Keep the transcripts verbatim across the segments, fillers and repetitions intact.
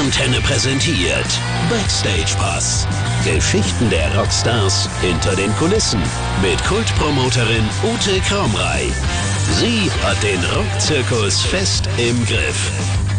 Antenne präsentiert Backstage Pass. Geschichten der Rockstars hinter den Kulissen mit Kultpromoterin Ute Kromrey. Sie hat den Rockzirkus fest im Griff.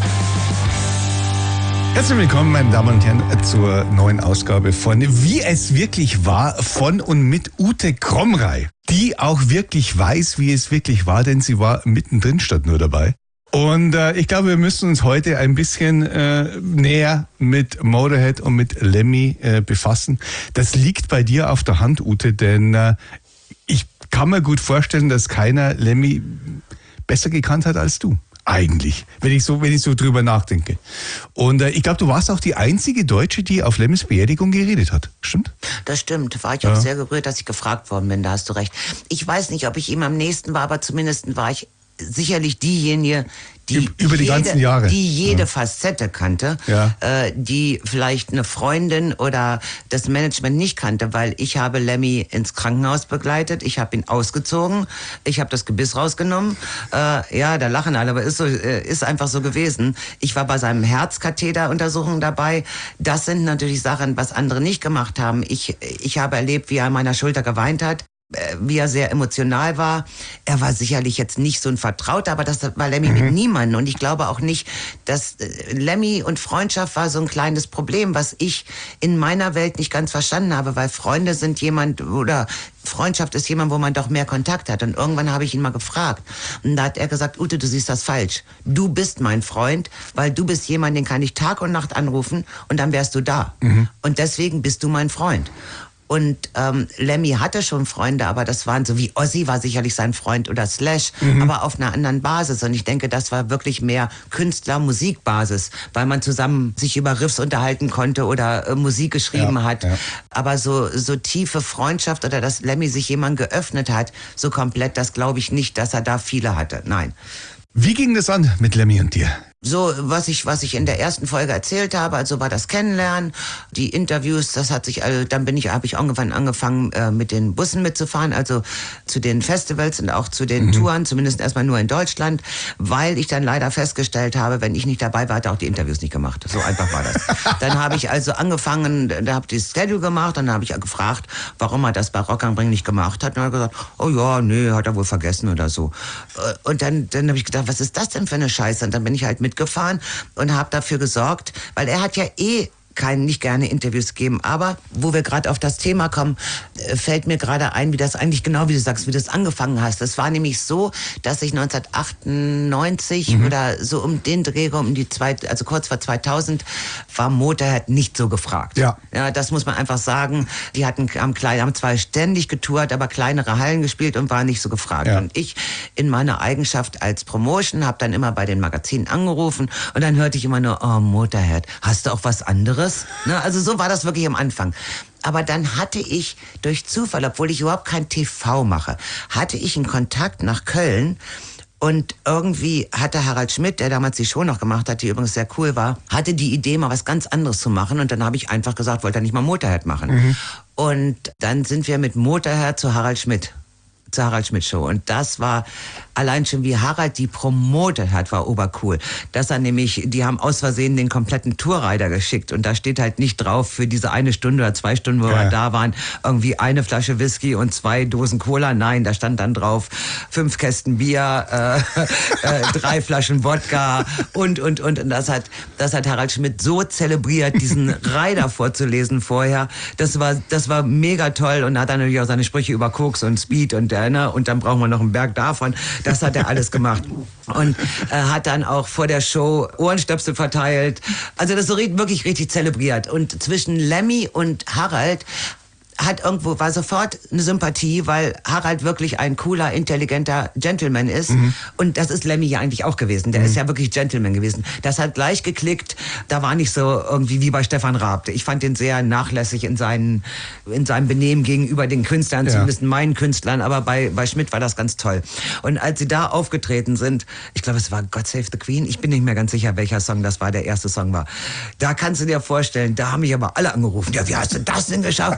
Herzlich willkommen, meine Damen und Herren, zur neuen Ausgabe von Wie es wirklich war von und mit Ute Kromrey, die auch wirklich weiß, wie es wirklich war, denn sie war mittendrin statt nur dabei. Und äh, ich glaube, wir müssen uns heute ein bisschen äh, näher mit Motorhead und mit Lemmy äh, befassen. Das liegt bei dir auf der Hand, Ute, denn äh, ich kann mir gut vorstellen, dass keiner Lemmy besser gekannt hat als du. Eigentlich, wenn ich so, wenn ich so drüber nachdenke. Und äh, ich glaube, du warst auch die einzige Deutsche, die auf Lemmys Beerdigung geredet hat. Stimmt? Das stimmt. War ich Ja. auch sehr gerührt, dass ich gefragt worden bin. Da hast du recht. Ich weiß nicht, ob ich ihm am nächsten war, aber zumindest war ich sicherlich diejenige, die Über die jede, ganzen Jahre. die jede Ja. Facette kannte, Ja. äh, die vielleicht eine Freundin oder das Management nicht kannte, weil ich habe Lemmy ins Krankenhaus begleitet, ich habe ihn ausgezogen, ich habe das Gebiss rausgenommen. Äh, ja, da lachen alle, aber ist so, äh, ist einfach so gewesen. Ich war bei seinem Herzkatheteruntersuchung dabei. Das sind natürlich Sachen, was andere nicht gemacht haben. Ich, ich habe erlebt, wie er an meiner Schulter geweint hat, wie er sehr emotional war. Er war sicherlich jetzt nicht so ein Vertrauter, aber das war Lemmy mit niemandem. Und ich glaube auch nicht, dass äh, Lemmy und Freundschaft war so ein kleines Problem, was ich in meiner Welt nicht ganz verstanden habe, weil Freunde sind jemand, oder Freundschaft ist jemand, wo man doch mehr Kontakt hat. Und irgendwann habe ich ihn mal gefragt. Und da hat er gesagt, Ute, du siehst das falsch. Du bist mein Freund, weil du bist jemand, den kann ich Tag und Nacht anrufen und dann wärst du da. Mhm. Und deswegen bist du mein Freund. Und ähm, Lemmy hatte schon Freunde, aber das waren so wie Ozzy war sicherlich sein Freund oder Slash, mhm. aber auf einer anderen Basis. Und ich denke, das war wirklich mehr Künstler-Musikbasis, weil man zusammen sich über Riffs unterhalten konnte oder äh, Musik geschrieben Ja, hat. ja. Aber so, so tiefe Freundschaft oder dass Lemmy sich jemand geöffnet hat, so komplett, das glaube ich nicht, dass er da viele hatte. Nein. Wie ging das an mit Lemmy und dir? So, was ich, was ich in der ersten Folge erzählt habe, also war das Kennenlernen, die Interviews, das hat sich, also dann bin ich, habe ich irgendwann angefangen, äh, mit den Bussen mitzufahren, also zu den Festivals und auch zu den mhm. Touren, zumindest erstmal nur in Deutschland, weil ich dann leider festgestellt habe, wenn ich nicht dabei war, hat er auch die Interviews nicht gemacht. So einfach war das. Dann habe ich also angefangen, da habe ich das Schedule gemacht, dann habe ich gefragt, warum er das bei Rock am Ring nicht gemacht hat. Und er hat gesagt, oh ja, nee, hat er wohl vergessen oder so. Und dann, dann habe ich gedacht, was ist das denn für eine Scheiße? Und dann bin ich halt mit mitgefahren und habe dafür gesorgt, weil er hat ja eh kein, nicht gerne Interviews geben, aber wo wir gerade auf das Thema kommen, fällt mir gerade ein, wie das eigentlich genau, wie du sagst, wie du das angefangen hast. Es war nämlich so, dass ich neunzehnhundertachtundneunzig mhm. oder so um den Dreh, um die zwei, also kurz vor zweitausend, war Motorhead nicht so gefragt. Ja. Ja, das muss man einfach sagen. Die hatten, haben, klein, haben zwar ständig getourt, aber kleinere Hallen gespielt und waren nicht so gefragt. Ja. Und ich in meiner Eigenschaft als Promotion habe dann immer bei den Magazinen angerufen und dann hörte ich immer nur, oh Motorhead, hast du auch was anderes? Ne, also so war das wirklich am Anfang. Aber dann hatte ich durch Zufall, obwohl ich überhaupt kein T V mache, hatte ich einen Kontakt nach Köln. Und irgendwie hatte Harald Schmidt, der damals die Show noch gemacht hat, die übrigens sehr cool war, hatte die Idee, mal was ganz anderes zu machen. Und dann habe ich einfach gesagt, wollte er nicht mal Motorhead machen. Mhm. Und dann sind wir mit Motorhead zu Harald Schmidt. zur Harald Schmidt Show. Und das war allein schon, wie Harald die promotet hat, war obercool. Dass er nämlich, die haben aus Versehen den kompletten Tourrider geschickt und da steht halt nicht drauf für diese eine Stunde oder zwei Stunden, wo ja. wir da waren, irgendwie eine Flasche Whisky und zwei Dosen Cola. Nein, da stand dann drauf fünf Kästen Bier, äh, äh, drei Flaschen Wodka und, und, und. Und das hat, das hat Harald Schmidt so zelebriert, diesen Rider vorzulesen vorher. Das war, das war mega toll und hat dann natürlich auch seine Sprüche über Koks und Speed und der und dann brauchen wir noch einen Berg davon. Das hat er alles gemacht. Und äh, hat dann auch vor der Show Ohrenstöpsel verteilt. Also das so wirklich richtig zelebriert. Und zwischen Lemmy und Harald hat irgendwo, war sofort eine Sympathie, weil Harald wirklich ein cooler, intelligenter Gentleman ist. Mhm. Und das ist Lemmy ja eigentlich auch gewesen. Der mhm. ist ja wirklich Gentleman gewesen. Das hat gleich geklickt. Da war nicht so irgendwie wie bei Stefan Raab. Ich fand ihn sehr nachlässig in, seinen, in seinem Benehmen gegenüber den Künstlern, ja. zumindest meinen Künstlern. Aber bei, bei Schmidt war das ganz toll. Und als sie da aufgetreten sind, ich glaube, es war God Save the Queen. Ich bin nicht mehr ganz sicher, welcher Song das war, der erste Song war. Da kannst du dir vorstellen, da haben mich aber alle angerufen. Ja, wie hast du das denn geschafft, Harald Schmidt?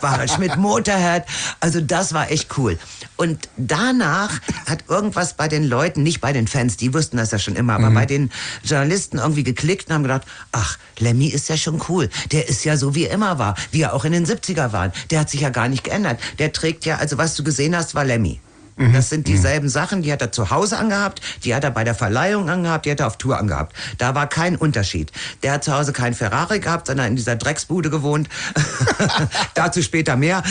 mit Motorhead. Also das war echt cool. Und danach hat irgendwas bei den Leuten, nicht bei den Fans, die wussten das ja schon immer, aber mhm. bei den Journalisten irgendwie geklickt und haben gedacht, ach, Lemmy ist ja schon cool. Der ist ja so, wie er immer war, wie er auch in den siebziger war. Der hat sich ja gar nicht geändert. Der trägt ja, also was du gesehen hast, war Lemmy. Das sind dieselben Sachen, die hat er zu Hause angehabt, die hat er bei der Verleihung angehabt, die hat er auf Tour angehabt. Da war kein Unterschied. Der hat zu Hause kein Ferrari gehabt, sondern in dieser Drecksbude gewohnt. Dazu später mehr.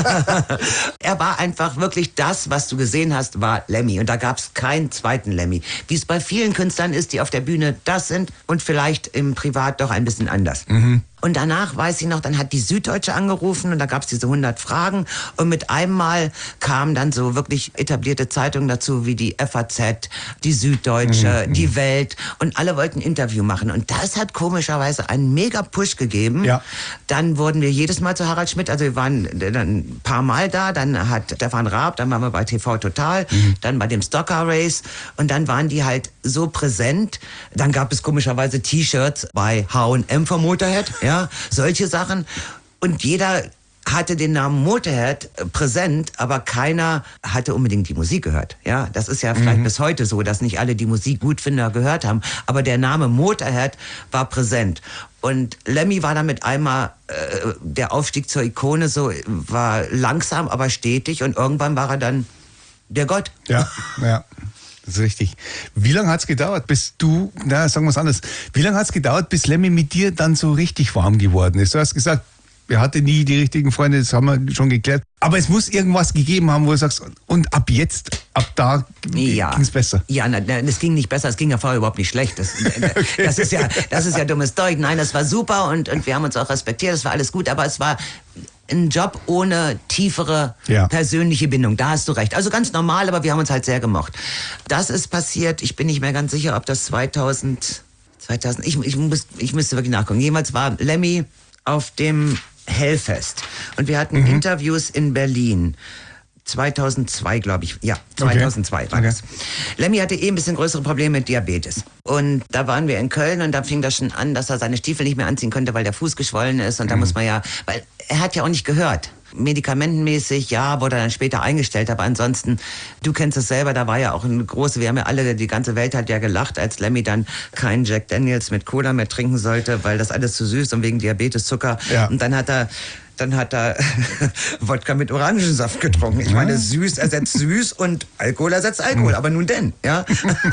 Er war einfach wirklich das, was du gesehen hast, war Lemmy. Und da gab es keinen zweiten Lemmy. Wie es bei vielen Künstlern ist, die auf der Bühne das sind und vielleicht im Privat doch ein bisschen anders. Mhm. Und danach, weiß ich noch, dann hat die Süddeutsche angerufen und da gab es diese hundert Fragen und mit einmal kamen dann so wirklich etablierte Zeitungen dazu, wie die F A Z, die Süddeutsche, mhm. die Welt und alle wollten ein Interview machen und das hat komischerweise einen mega Push gegeben. Ja. Dann wurden wir jedes Mal zu Harald Schmidt, also wir waren dann ein paar Mal da, dann hat Stefan Raab, dann waren wir bei T V Total, mhm. dann bei dem Stocker Race und dann waren die halt so präsent. Dann gab es komischerweise T-Shirts bei H und M vom Motorhead, ja. Ja, solche Sachen. Und jeder hatte den Namen Motorhead präsent, aber keiner hatte unbedingt die Musik gehört. Ja, das ist ja vielleicht mhm. bis heute so, dass nicht alle die Musik gut finden oder gehört haben. Aber der Name Motorhead war präsent. Und Lemmy war damit einmal, äh, der Aufstieg zur Ikone so, war langsam, aber stetig. Und irgendwann war er dann der Gott. Ja, ja. Das ist richtig. Wie lange hat es gedauert, bis du, na sagen wir es anders, wie lange hat es gedauert, bis Lemmy mit dir dann so richtig warm geworden ist? Du hast gesagt, er hatte nie die richtigen Freunde, das haben wir schon geklärt. Aber es muss irgendwas gegeben haben, wo du sagst, und ab jetzt, ab da ja. ging es besser. Ja, es ging nicht besser, es ging ja vorher überhaupt nicht schlecht. Das, okay. das, ist, ja, das ist ja dummes Zeug. Nein, das war super und, und wir haben uns auch respektiert, das war alles gut, aber es war ein Job ohne tiefere ja. persönliche Bindung. Da hast du recht. Also ganz normal, aber wir haben uns halt sehr gemocht. Das ist passiert, ich bin nicht mehr ganz sicher, ob das zweitausend, zweitausend ich, ich, muss, ich müsste wirklich nachgucken. Jemals war Lemmy auf dem Hellfest und wir hatten mhm. Interviews in Berlin. zweitausendzwei, glaube ich. Ja, zweitausendzwei okay. war das. Okay. Lemmy hatte eh ein bisschen größere Probleme mit Diabetes. Und da waren wir in Köln und da fing das schon an, dass er seine Stiefel nicht mehr anziehen konnte, weil der Fuß geschwollen ist. Und da mhm. muss man ja, weil er hat ja auch nicht gehört. Medikamentenmäßig, ja, wurde dann später eingestellt, aber ansonsten, du kennst es selber, da war ja auch eine große, wir haben ja alle, die ganze Welt hat ja gelacht, als Lemmy dann keinen Jack Daniels mit Cola mehr trinken sollte, weil das alles zu süß und wegen Diabetes, Zucker. Ja. Und dann hat er Dann hat er Wodka mit Orangensaft getrunken. Ich meine, süß ersetzt süß und Alkohol ersetzt Alkohol. Aber nun denn, ja.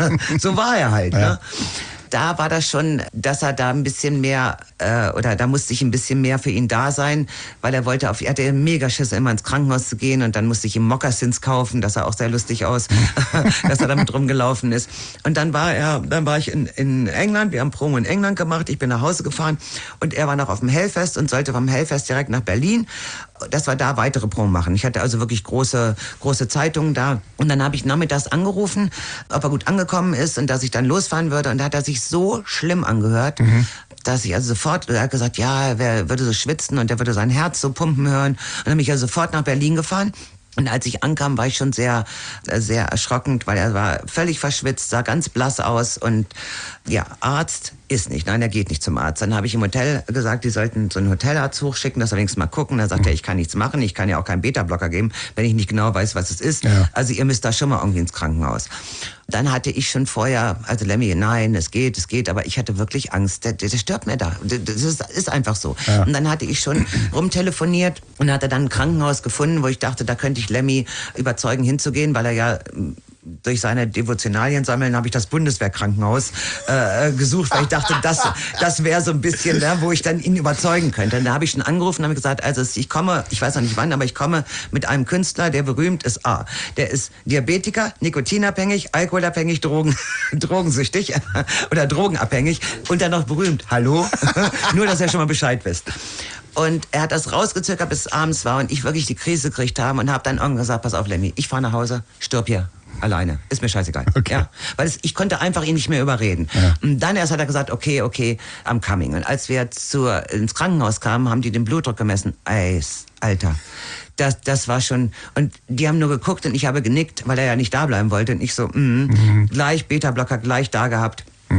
So war er halt, ja. Ne? Da war das schon, dass er da ein bisschen mehr, äh, oder da musste ich ein bisschen mehr für ihn da sein, weil er wollte auf, er hatte mega Schiss, immer ins Krankenhaus zu gehen und dann musste ich ihm Mokassins kaufen, das sah auch sehr lustig aus, dass er damit rumgelaufen ist. Und dann war er, dann war ich in, in England, wir haben Promo in England gemacht, ich bin nach Hause gefahren und er war noch auf dem Hellfest und sollte vom Hellfest direkt nach Berlin, dass wir da weitere Promo machen. Ich hatte also wirklich große, große Zeitungen da. Und dann habe ich nachmittags angerufen, ob er gut angekommen ist und dass ich dann losfahren würde. Und da hat er sich so schlimm angehört, mhm. dass ich also sofort, er hat gesagt, ja, er würde so schwitzen und er würde sein Herz so pumpen hören. Und dann bin ich also sofort nach Berlin gefahren. Und als ich ankam, war ich schon sehr, sehr erschrockend, weil er war völlig verschwitzt, sah ganz blass aus und ja, Arzt ist nicht. Nein, er geht nicht zum Arzt. Dann habe ich im Hotel gesagt, die sollten so einen Hotelarzt hochschicken, dass er wenigstens mal gucken. Dann sagt er, ich kann nichts machen, ich kann ja auch keinen Beta-Blocker geben, wenn ich nicht genau weiß, was es ist. Ja. Also ihr müsst da schon mal irgendwie ins Krankenhaus. Dann hatte ich schon vorher, also Lemmy, nein, es geht, es geht, aber ich hatte wirklich Angst, der, der stirbt mir da. Das ist, ist einfach so. Ja. Und dann hatte ich schon rumtelefoniert und hatte dann ein Krankenhaus gefunden, wo ich dachte, da könnte ich Lemmy überzeugen hinzugehen, weil er ja durch seine Devotionalien sammeln, habe ich das Bundeswehrkrankenhaus äh, gesucht, weil ich dachte, das, das wäre so ein bisschen, ne, wo ich dann ihn überzeugen könnte. Und da habe ich schon angerufen und habe gesagt, also ich komme, ich weiß noch nicht wann, aber ich komme mit einem Künstler, der berühmt ist. A, der ist Diabetiker, nikotinabhängig, alkoholabhängig, Drogen, drogensüchtig oder drogenabhängig und dann noch berühmt. Hallo? Nur, dass ihr schon mal Bescheid wisst. Und er hat das rausgezögert, bis es abends war und ich wirklich die Krise gekriegt habe und habe dann irgendwann gesagt, pass auf Lemmy, ich fahre nach Hause, stirb hier. Alleine. Ist mir scheißegal. Okay. Ja, weil es, ich konnte einfach ihn nicht mehr überreden. Ja. Und dann erst hat er gesagt, okay, okay, I'm coming. Und als wir zur, ins Krankenhaus kamen, haben die den Blutdruck gemessen. Ey, Alter. Das, das war schon, und die haben nur geguckt und ich habe genickt, weil er ja nicht da bleiben wollte. Und ich so, mm, mhm. gleich Beta-Blocker, gleich da gehabt. Mhm.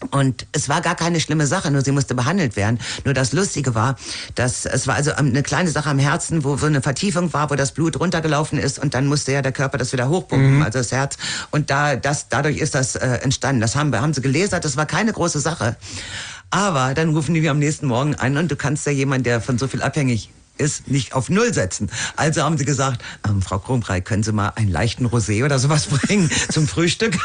Und es war gar keine schlimme Sache, nur sie musste behandelt werden. Nur das Lustige war, dass es war also eine kleine Sache am Herzen, wo so eine Vertiefung war, wo das Blut runtergelaufen ist und dann musste ja der Körper das wieder hochpumpen, mhm. also das Herz. Und da, das, dadurch ist das äh, entstanden. Das haben, haben sie gelesen, das war keine große Sache. Aber dann rufen die mir am nächsten Morgen an und du kannst ja jemand, der von so viel abhängig ist, nicht auf Null setzen. Also haben sie gesagt, ähm, Frau Kromrey, können Sie mal einen leichten Rosé oder sowas bringen zum Frühstück?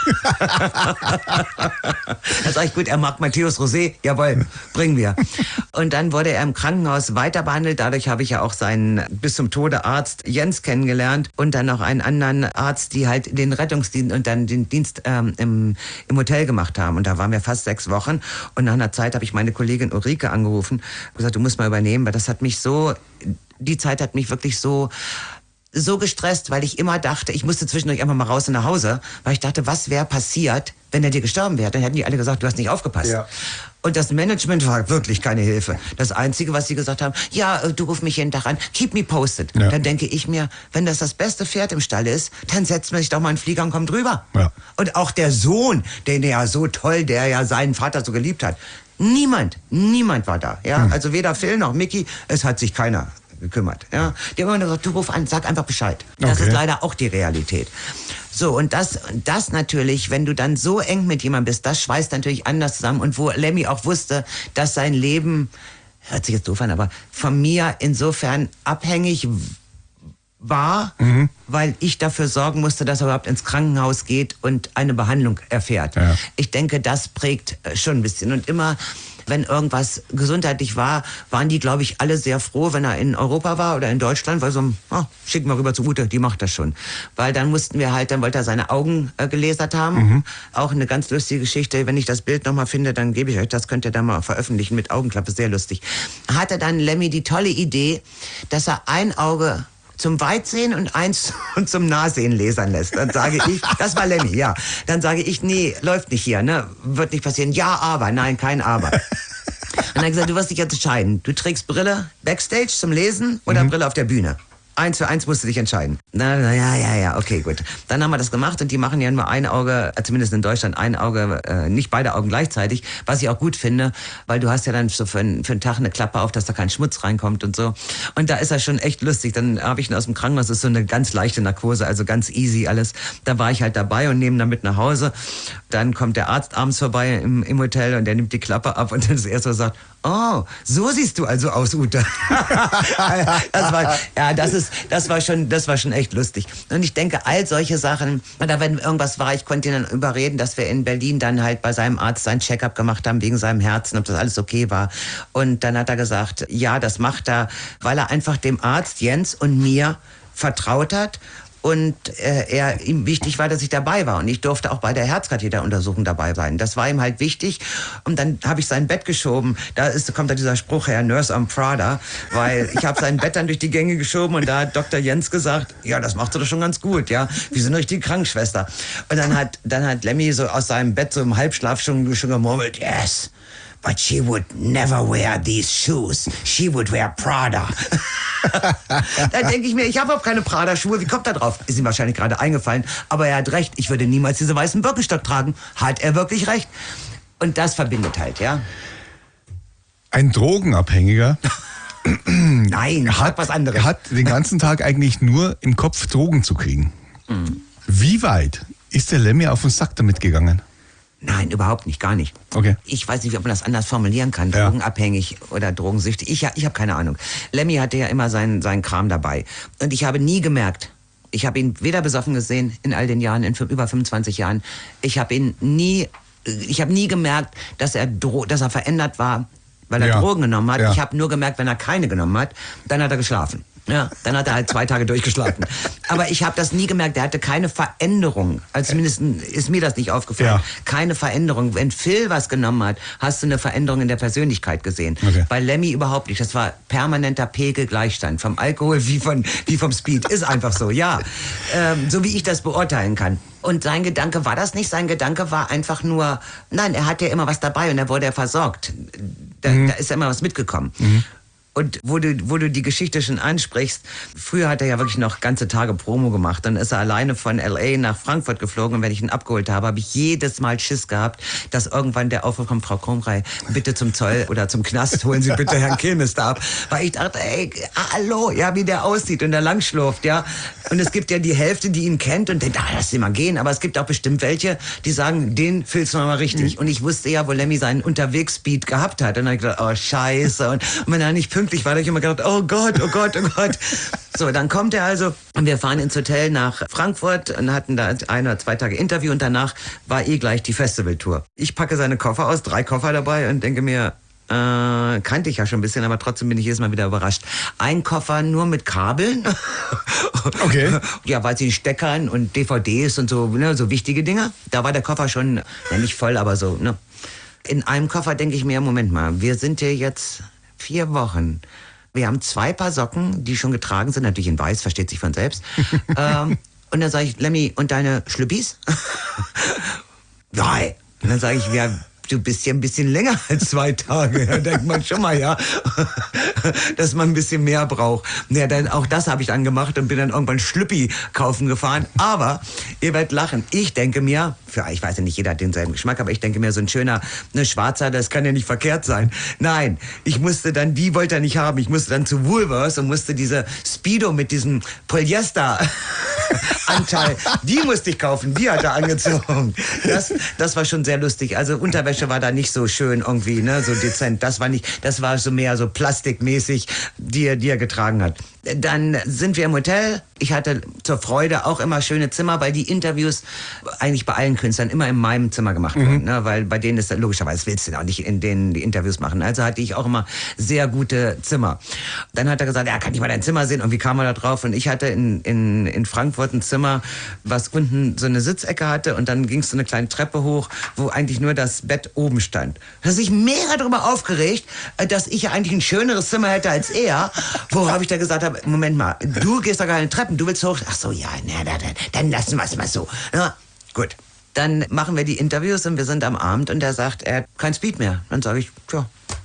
Da sag ich, gut, er mag Matthäus Rosé, jawohl, bringen wir. Und dann wurde er im Krankenhaus weiter behandelt. Dadurch habe ich ja auch seinen bis zum Tode Arzt Jens kennengelernt und dann noch einen anderen Arzt, die halt den Rettungsdienst und dann den Dienst ähm, im, im Hotel gemacht haben. Und da waren wir fast sechs Wochen. Und nach einer Zeit habe ich meine Kollegin Ulrike angerufen und gesagt, du musst mal übernehmen, weil das hat mich so Die Zeit hat mich wirklich so so gestresst, weil ich immer dachte, ich musste zwischendurch einfach mal raus und nach Hause, weil ich dachte, was wäre passiert, wenn er dir gestorben wäre? Dann hätten die alle gesagt, du hast nicht aufgepasst. Ja. Und das Management war wirklich keine Hilfe. Das Einzige, was sie gesagt haben, ja, du ruf mich jeden Tag an, keep me posted. Ja. Dann denke ich mir, wenn das das beste Pferd im Stall ist, dann setzt man sich doch mal in den Flieger und kommt drüber. Ja. Und auch der Sohn, den er ja so toll, der ja seinen Vater so geliebt hat, niemand, niemand war da. Ja, hm. Also weder Phil noch Mickey, es hat sich keiner gekümmert. Ja, die haben immer gesagt, du ruf an, sag einfach Bescheid. Das okay. ist leider auch die Realität. So, und das, das natürlich, wenn du dann so eng mit jemandem bist, das schweißt natürlich anders zusammen. Und wo Lemmy auch wusste, dass sein Leben, hört sich jetzt doof an, aber von mir insofern abhängig war, mhm. weil ich dafür sorgen musste, dass er überhaupt ins Krankenhaus geht und eine Behandlung erfährt. Ja. Ich denke, das prägt schon ein bisschen. Und immer, wenn irgendwas gesundheitlich war, waren die, glaube ich, alle sehr froh, wenn er in Europa war oder in Deutschland, weil so, oh, schick mal rüber zu Ute, die macht das schon. Weil dann mussten wir halt, dann wollte er seine Augen äh, gelasert haben. Mhm. Auch eine ganz lustige Geschichte. Wenn ich das Bild nochmal finde, dann gebe ich euch, das könnt ihr dann mal veröffentlichen mit Augenklappe, sehr lustig. Hatte dann Lemmy die tolle Idee, dass er ein Auge zum Weitsehen und eins zum Nahsehen lasern lässt. Dann sage ich, das war Lemmy, ja. Dann sage ich, nee, läuft nicht hier, ne? Wird nicht passieren. Ja, aber, nein, kein Aber. Und dann hat er gesagt, du wirst dich jetzt entscheiden. Du trägst Brille Backstage zum Lesen oder mhm. Brille auf der Bühne. Eins für eins musst du dich entscheiden. Na, na, ja, ja, ja, okay, gut. Dann haben wir das gemacht und die machen ja nur ein Auge, zumindest in Deutschland ein Auge, äh, nicht beide Augen gleichzeitig, was ich auch gut finde, weil du hast ja dann so für, einen, für einen Tag eine Klappe auf, dass da kein Schmutz reinkommt und so. Und da ist er schon echt lustig. Dann habe ich ihn aus dem Krankenhaus, das ist so eine ganz leichte Narkose, also ganz easy alles. Da war ich halt dabei und nehme ihn dann mit nach Hause. Dann kommt der Arzt abends vorbei im, im Hotel und der nimmt die Klappe ab und dann ist er so sagt, oh, so siehst du also aus, Ute. das war, ja, das ist, das war schon, das war schon echt lustig. Und ich denke, all solche Sachen, oder wenn irgendwas war, ich konnte ihn dann überreden, dass wir in Berlin dann halt bei seinem Arzt seinen Check-up gemacht haben wegen seinem Herzen, ob das alles okay war. Und dann hat er gesagt, ja, das macht er, weil er einfach dem Arzt Jens und mir vertraut hat. Und äh, er ihm wichtig war, dass ich dabei war. Und ich durfte auch bei der Herzkatheteruntersuchung dabei sein. Das war ihm halt wichtig. Und dann habe ich sein Bett geschoben. Da ist, kommt da dieser Spruch her, Nurse am Prada. Weil ich habe sein Bett dann durch die Gänge geschoben und da hat Doktor Jens gesagt, ja, das machst du doch schon ganz gut, ja. Wir sind eine richtige Krankenschwester. Und dann hat, dann hat Lemmy so aus seinem Bett so im Halbschlaf schon, schon gemurmelt, yes. But she would never wear these shoes. She would wear Prada. Da denke ich mir, ich habe auch keine Prada-Schuhe. Wie kommt er drauf? Ist ihm wahrscheinlich gerade eingefallen. Aber er hat recht. Ich würde niemals diese weißen Birkenstock tragen. Hat er wirklich recht? Und das verbindet halt, ja. Ein Drogenabhängiger Nein, hat was anderes. Hat den ganzen Tag eigentlich nur im Kopf Drogen zu kriegen. Mhm. Wie weit ist der Lemmy auf den Sack damit gegangen? Nein, überhaupt nicht, gar nicht. Okay. Ich weiß nicht, ob man das anders formulieren kann, ja. Drogenabhängig oder drogensüchtig. Ich, ich habe keine Ahnung. Lemmy hatte ja immer seinen, seinen Kram dabei. Und ich habe nie gemerkt, ich habe ihn weder besoffen gesehen in all den Jahren, in über fünfundzwanzig Jahren. Ich habe ihn nie, ich habe nie gemerkt, dass er, dro- dass er verändert war, weil er ja. Drogen genommen hat. Ja. Ich habe nur gemerkt, wenn er keine genommen hat, dann hat er geschlafen. Ja, dann hat er halt zwei Tage durchgeschlafen. Aber ich habe das nie gemerkt, er hatte keine Veränderung. Also zumindest ist mir das nicht aufgefallen. Ja. Keine Veränderung. Wenn Phil was genommen hat, hast du eine Veränderung in der Persönlichkeit gesehen. Okay. Bei Lemmy überhaupt nicht. Das war permanenter Pegelgleichstand. Vom Alkohol wie, von, wie vom Speed. Ist einfach so, ja. Ähm, so wie ich das beurteilen kann. Und sein Gedanke war das nicht. Sein Gedanke war einfach nur, nein, er hatte ja immer was dabei und er wurde ja versorgt. Da, mhm. da ist ja immer was mitgekommen. Mhm. Und wo du, wo du die Geschichte schon ansprichst, früher hat er ja wirklich noch ganze Tage Promo gemacht. Dann ist er alleine von L A nach Frankfurt geflogen und wenn ich ihn abgeholt habe, habe ich jedes Mal Schiss gehabt, dass irgendwann der Aufruf kommt, Frau Kromrey, bitte zum Zoll oder zum Knast, holen Sie bitte Herrn Kilmes da ab. Weil ich dachte, ey, hallo, ja, wie der aussieht und der langschlurft, ja. Und es gibt ja die Hälfte, die ihn kennt und denkt, ah, lass ihn mal gehen. Aber es gibt auch bestimmt welche, die sagen, den fühlst du mal richtig. Mhm. Und ich wusste ja, wo Lemmy seinen Unterwegs-Speed gehabt hat. Und dann habe ich gedacht, oh, scheiße. Und wenn er nicht pünktlich war, habe ich immer gedacht, oh Gott, oh Gott, oh Gott. So, dann kommt er also und wir fahren ins Hotel nach Frankfurt und hatten da ein oder zwei Tage Interview und danach war eh gleich die Festivaltour. Ich packe seine Koffer aus, drei Koffer dabei und denke mir, Äh, kannte ich ja schon ein bisschen, aber trotzdem bin ich jedes Mal wieder überrascht. Ein Koffer nur mit Kabeln. Okay. Ja, weil sie Steckern und D V Ds und so, ne, so wichtige Dinge. Da war der Koffer schon, ja, nicht voll, aber so, ne. In einem Koffer denke ich mir, Moment mal, wir sind hier jetzt vier Wochen. Wir haben zwei Paar Socken, die schon getragen sind, natürlich in weiß, versteht sich von selbst. ähm, und dann sage ich, Lemmy, und deine Schlüppis? Nein. Und dann sage ich, ja, du bist ja ein bisschen länger als zwei Tage. Da denkt man schon mal, ja, dass man ein bisschen mehr braucht. Ja, dann auch das habe ich dann gemacht und bin dann irgendwann Schlüppi kaufen gefahren. Aber ihr werdet lachen. Ich denke mir, für, ich weiß ja nicht, jeder hat denselben Geschmack, aber ich denke mir, so ein schöner, ne, schwarzer, das kann ja nicht verkehrt sein. Nein, ich musste dann, die wollte er nicht haben. Ich musste dann zu Woolworths und musste diese Speedo mit diesem Polyester Anteil, die musste ich kaufen, die hat er angezogen. Das, das war schon sehr lustig. Also Unterwäsche war da nicht so schön irgendwie, ne, so dezent. Das war nicht, das war so mehr so plastikmäßig, die er, die er getragen hat. Dann sind wir im Hotel. Ich hatte zur Freude auch immer schöne Zimmer, weil die Interviews eigentlich bei allen Künstlern immer in meinem Zimmer gemacht mhm. wurden. Ne? Weil bei denen ist logischerweise willst du auch nicht in denen die Interviews machen. Also hatte ich auch immer sehr gute Zimmer. Dann hat er gesagt, ja, kann ich mal dein Zimmer sehen? Und wie kam er da drauf? Und ich hatte in, in, in Frankfurt ein Zimmer, was unten so eine Sitzecke hatte und dann ging es so eine kleine Treppe hoch, wo eigentlich nur das Bett oben stand. Da hat sich mega darüber aufgeregt, dass ich ja eigentlich ein schöneres Zimmer hätte als er. Worauf ich da gesagt habe, Moment mal, du gehst doch gar nicht Treppen, du willst hoch. Ach so, ja, na, na, dann, dann lassen wir es mal so. Ja, gut. Dann machen wir die Interviews und wir sind am Abend und er sagt, er hat kein Speed mehr. Dann sage ich, tja,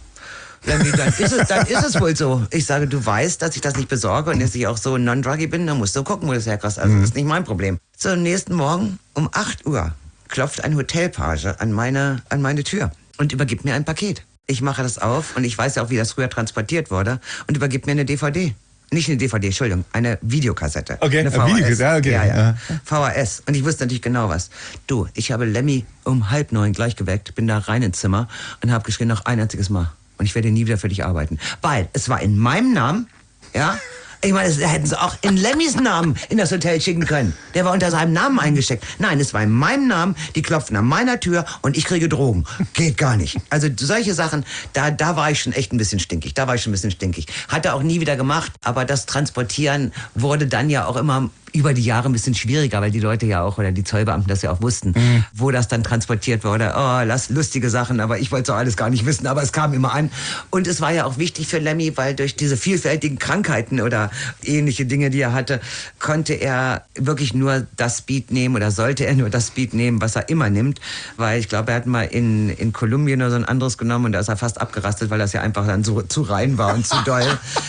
dann ist, es, dann ist es wohl so. Ich sage, du weißt, dass ich das nicht besorge und dass ich auch so non-druggy bin, dann musst du gucken, wo das herkriegst. Also das ist nicht mein Problem. So, am nächsten Morgen um acht Uhr klopft ein Hotelpage an meine, an meine Tür und übergibt mir ein Paket. Ich mache das auf und ich weiß ja auch, wie das früher transportiert wurde und übergibt mir eine D V D. Nicht eine D V D, Entschuldigung, eine Videokassette. Okay, eine V H S. Videokassette, okay. Ja, ja. Ja. V H S. Und ich wusste natürlich genau was. Du, ich habe Lemmy um halb neun gleich geweckt, bin da rein ins Zimmer und habe geschrien, noch ein einziges Mal. Und ich werde nie wieder für dich arbeiten. Weil es war in meinem Namen, ja. Ich meine, das hätten sie auch in Lemmys Namen in das Hotel schicken können. Der war unter seinem Namen eingesteckt. Nein, es war in meinem Namen, die klopfen an meiner Tür und ich kriege Drogen. Geht gar nicht. Also solche Sachen, da, da war ich schon echt ein bisschen stinkig. Da war ich schon ein bisschen stinkig. Hat er auch nie wieder gemacht, aber das Transportieren wurde dann ja auch immer über die Jahre ein bisschen schwieriger, weil die Leute ja auch, oder die Zollbeamten das ja auch wussten, mhm. wo das dann transportiert wurde. Oh, lass lustige Sachen, aber ich wollte so alles gar nicht wissen, aber es kam immer an. Und es war ja auch wichtig für Lemmy, weil durch diese vielfältigen Krankheiten oder ähnliche Dinge, die er hatte, konnte er wirklich nur das Speed nehmen oder sollte er nur das Speed nehmen, was er immer nimmt. Weil ich glaube, er hat mal in, in Kolumbien oder so ein anderes genommen und da ist er fast abgerastet, weil das ja einfach dann so zu rein war und zu doll.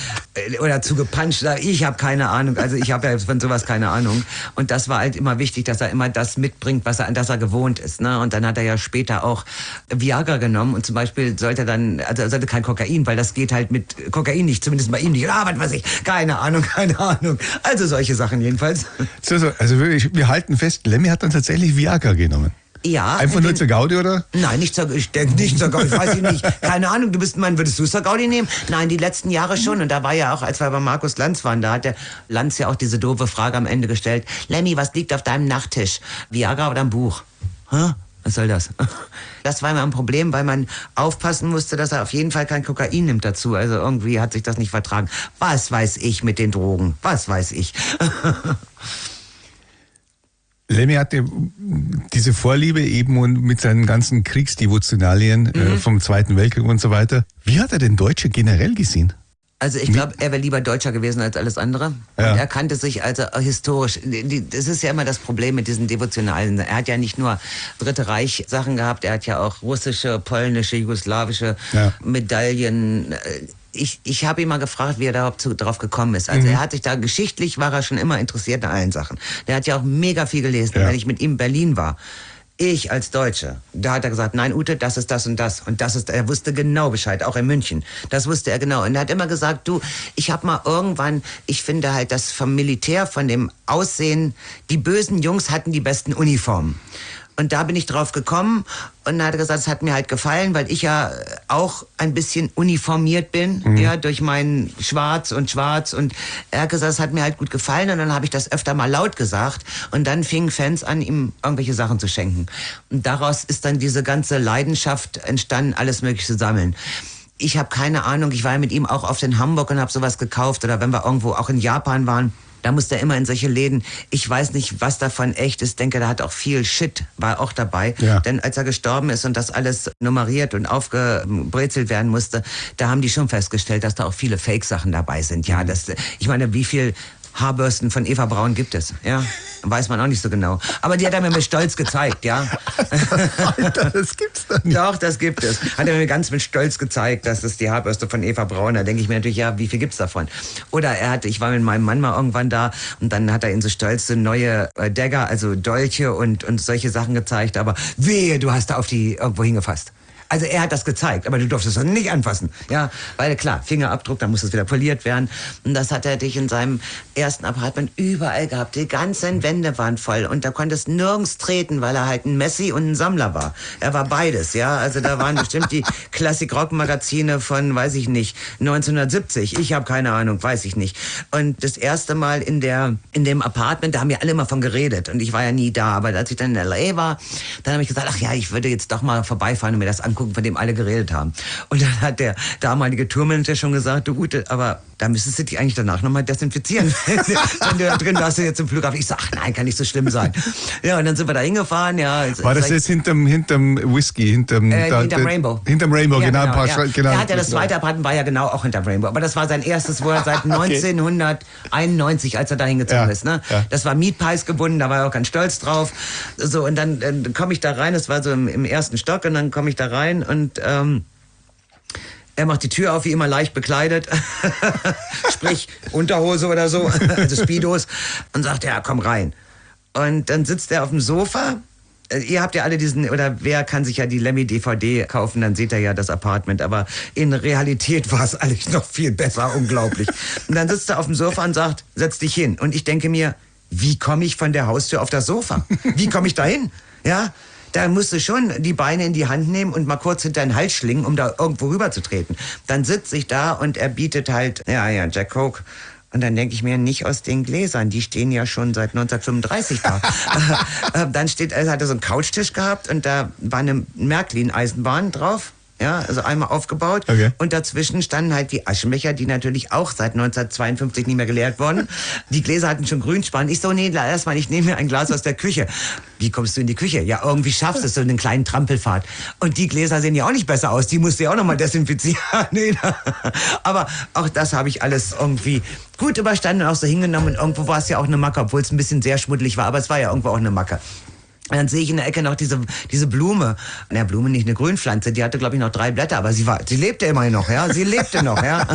Oder zu gepuncht. Ich habe keine Ahnung. Also ich habe ja von sowas keine Ahnung. Und das war halt immer wichtig, dass er immer das mitbringt, was er, an das er gewohnt ist. Ne? Und dann hat er ja später auch Viagra genommen. Und zum Beispiel sollte er dann, also er sollte kein Kokain, weil das geht halt mit Kokain nicht, zumindest bei ihm nicht. Ah, was weiß ich. Keine Ahnung, keine Ahnung. Also solche Sachen jedenfalls. So, so, also wir, wir halten fest, Lemmy hat dann tatsächlich Viagra genommen. Ja. Einfach nur zur Gaudi, oder? Nein, nicht zur, ich denke nicht zur Gaudi, weiß ich nicht. Keine Ahnung, du bist, man, würdest du zur Gaudi nehmen? Nein, die letzten Jahre schon. Und da war ja auch, als wir bei Markus Lanz waren, da hat der Lanz ja auch diese doofe Frage am Ende gestellt. Lemmy, was liegt auf deinem Nachttisch? Viagra oder ein Buch? Hä? Was soll das? Das war immer ein Problem, weil man aufpassen musste, dass er auf jeden Fall kein Kokain nimmt dazu. Also irgendwie hat sich das nicht vertragen. Was weiß ich mit den Drogen? Was weiß ich? Lemmy hatte diese Vorliebe eben und mit seinen ganzen Kriegsdevotionalien mhm. äh, vom Zweiten Weltkrieg und so weiter. Wie hat er denn Deutsche generell gesehen? Also ich glaube, er wäre lieber Deutscher gewesen als alles andere. Ja. Und er kannte sich also historisch. Das ist ja immer das Problem mit diesen Devotionalen. Er hat ja nicht nur Dritte Reich Sachen gehabt, er hat ja auch russische, polnische, jugoslawische ja. Medaillen. ich, ich habe ihn mal gefragt, wie er da zu, drauf gekommen ist. Also mhm. er hat sich da, geschichtlich war er schon immer interessiert an allen Sachen. Der hat ja auch mega viel gelesen. Ja. Wenn ich mit ihm in Berlin war, ich als Deutsche, da hat er gesagt, nein Ute, das ist das und das. Und das ist, er wusste genau Bescheid, auch in München. Das wusste er genau. Und er hat immer gesagt, du, ich habe mal irgendwann, ich finde halt, dass vom Militär, von dem Aussehen, die bösen Jungs hatten die besten Uniformen. Und da bin ich drauf gekommen und dann hat er gesagt, es hat mir halt gefallen, weil ich ja auch ein bisschen uniformiert bin, mhm. ja, durch mein Schwarz und Schwarz. Und er hat gesagt, es hat mir halt gut gefallen und dann habe ich das öfter mal laut gesagt und dann fingen Fans an, ihm irgendwelche Sachen zu schenken. Und daraus ist dann diese ganze Leidenschaft entstanden, alles Mögliche zu sammeln. Ich habe keine Ahnung, ich war ja mit ihm auch oft in Hamburg und habe sowas gekauft oder wenn wir irgendwo auch in Japan waren. Da musste er immer in solche Läden. Ich weiß nicht, was davon echt ist. Ich denke, da hat auch viel Shit, war auch dabei. Ja. Denn als er gestorben ist und das alles nummeriert und aufgebrezelt werden musste, da haben die schon festgestellt, dass da auch viele Fake-Sachen dabei sind. Ja, das, ich meine, wie viel Haarbürsten von Eva Braun gibt es? Ja, weiß man auch nicht so genau. Aber die hat er mir mit Stolz gezeigt, ja. Alter, das gibt's doch nicht. Doch, das gibt es. Hat er mir ganz mit Stolz gezeigt, das ist die Haarbürste von Eva Braun. Da denke ich mir natürlich, ja, wie viel gibt's davon? Oder er hat, ich war mit meinem Mann mal irgendwann da und dann hat er in so Stolz so neue äh, Dagger, also Dolche und, und solche Sachen gezeigt. Aber wehe, du hast da auf die irgendwo hingefasst. Also er hat das gezeigt, aber du durftest das nicht anfassen. Ja, weil klar, Fingerabdruck, dann muss es wieder poliert werden. Und das hat er dich in seinem ersten Apartment überall gehabt. Die ganzen Wände waren voll und da konntest nirgends treten, weil er halt ein Messi und ein Sammler war. Er war beides, ja. Also da waren bestimmt die Classic-Rock-Magazine von, weiß ich nicht, neunzehnhundertsiebzig. Ich habe keine Ahnung, weiß ich nicht. Und das erste Mal in der in dem Apartment, da haben wir alle immer von geredet und ich war ja nie da. Aber als ich dann in L A war, dann habe ich gesagt, ach ja, ich würde jetzt doch mal vorbeifahren und mir das angucken, von dem alle geredet haben. Und dann hat der damalige Tourmanager schon gesagt, du Ute, aber da müsstest du dich eigentlich danach nochmal desinfizieren, wenn du da drin warst jetzt im Flughafen. Ich sag, ach nein, kann nicht so schlimm sein. Ja, und dann sind wir da hingefahren. Ja, war das jetzt hinterm, hinterm Whisky? Hinterm, äh, da, hinterm Rainbow. Hinterm Rainbow, ja, genau. genau, ein paar ja. genau. Der hat ja das zweite Apartment, war ja genau auch hinterm Rainbow. Aber das war sein erstes, wo er seit neunzehnhunderteinundneunzig, als er da hingezogen ja, ist. Ne? Ja. Das war Mietpreis gebunden, da war er auch ganz stolz drauf. So, und dann, dann komme ich da rein, das war so im, im ersten Stock, und dann komme ich da rein und ähm, er macht die Tür auf, wie immer leicht bekleidet, sprich Unterhose oder so, also Speedos, und sagt, ja, komm rein. Und dann sitzt er auf dem Sofa. Ihr habt ja alle diesen, oder wer kann sich ja die Lemmy-D V D kaufen, dann seht ihr ja das Apartment. Aber in Realität war es eigentlich noch viel besser, unglaublich. Und dann sitzt er auf dem Sofa und sagt, setz dich hin. Und ich denke mir, wie komme ich von der Haustür auf das Sofa? Wie komme ich da hin? Ja? Da musst du schon die Beine in die Hand nehmen und mal kurz hinter den Hals schlingen, um da irgendwo rüber zu treten. Dann sitze ich da und er bietet halt, ja, ja, Jack Coke. Und dann denke ich mir, nicht aus den Gläsern, die stehen ja schon seit neunzehnhundertfünfunddreißig da. Dann steht, er hatte so einen Couchtisch gehabt und da war eine Märklin-Eisenbahn drauf. Ja, also einmal aufgebaut. Okay. Und dazwischen standen halt die Aschenbecher, die natürlich auch seit neunzehnhundertzweiundfünfzig nicht mehr geleert wurden. Die Gläser hatten schon Grünspan. Ich so, nee, lass mal, ich nehme mir ein Glas aus der Küche. Wie kommst du in die Küche? Ja, irgendwie schaffst du es, so einen kleinen Trampelfahrt. Und die Gläser sehen ja auch nicht besser aus. Die musst du ja auch nochmal desinfizieren. Nee, aber auch das habe ich alles irgendwie gut überstanden und auch so hingenommen. Und irgendwo war es ja auch eine Macke, obwohl es ein bisschen sehr schmuddelig war. Aber es war ja irgendwo auch eine Macke. Und dann sehe ich in der Ecke noch diese, diese Blume. Na, Blume nicht, eine Grünpflanze. Die hatte, glaube ich, noch drei Blätter. Aber sie war, sie lebte immerhin noch, ja. Sie lebte noch, ja.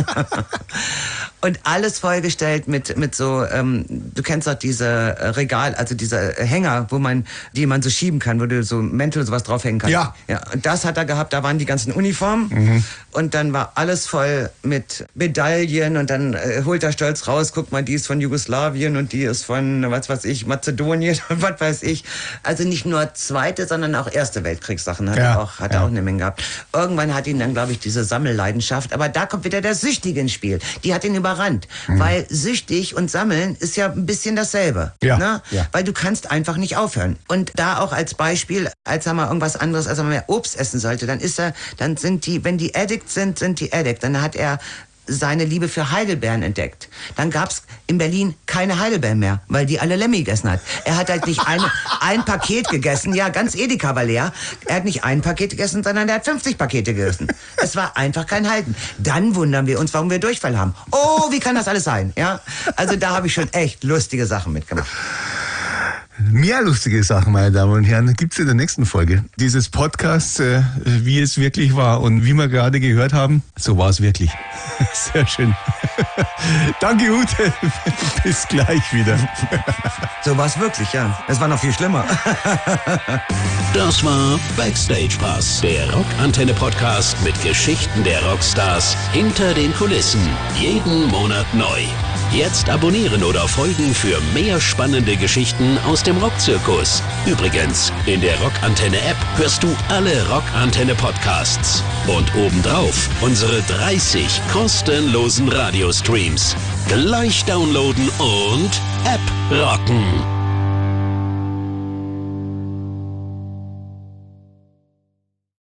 Und alles vollgestellt mit, mit so, ähm, du kennst doch diese Regal, also diese Hänger, wo man, die man so schieben kann, wo du so Mäntel und sowas draufhängen kannst. Ja. Ja. Und das hat er gehabt, da waren die ganzen Uniformen. Mhm. Und dann war alles voll mit Medaillen und dann äh, holt er stolz raus, guck mal, die ist von Jugoslawien und die ist von, was weiß ich, Mazedonien und was weiß ich. Also nicht nur zweite, sondern auch erste Weltkriegssachen hat ja. er auch, hat ja. er auch eine Menge gehabt. Irgendwann hat ihn dann, glaube ich, diese Sammelleidenschaft, aber da kommt wieder der Süchtige ins Spiel. Die hat ihn überrannt, mhm. weil süchtig und sammeln ist ja ein bisschen dasselbe. Ja. Ne? Ja. Weil du kannst einfach nicht aufhören. Und da auch als Beispiel, als er mal irgendwas anderes, als er mehr Obst essen sollte, dann ist er, dann sind die, wenn die Addict sind, sind die Addict. Dann hat er seine Liebe für Heidelbeeren entdeckt. Dann gab's in Berlin keine Heidelbeeren mehr, weil die alle Lemmy gegessen hat. Er hat halt nicht ein, ein Paket gegessen, ja, ganz Edeka war leer. Er hat nicht ein Paket gegessen, sondern er hat fünfzig Pakete gegessen. Es war einfach kein Halten. Dann wundern wir uns, warum wir Durchfall haben. Oh, wie kann das alles sein? Ja, also da habe ich schon echt lustige Sachen mitgemacht. Mehr lustige Sachen, meine Damen und Herren, gibt's in der nächsten Folge dieses Podcasts, äh, wie es wirklich war. Und wie wir gerade gehört haben, so war es wirklich. Sehr schön. Danke, Ute. Bis gleich wieder. So war es wirklich, ja. Es war noch viel schlimmer. Das war Backstage Pass, der Rockantenne-Podcast mit Geschichten der Rockstars hinter den Kulissen. Jeden Monat neu. Jetzt abonnieren oder folgen für mehr spannende Geschichten aus dem Rockzirkus. Übrigens, in der Rockantenne-App hörst du alle Rockantenne-Podcasts. Und obendrauf unsere dreißig kostenlosen Radiostreams. Gleich downloaden und App rocken.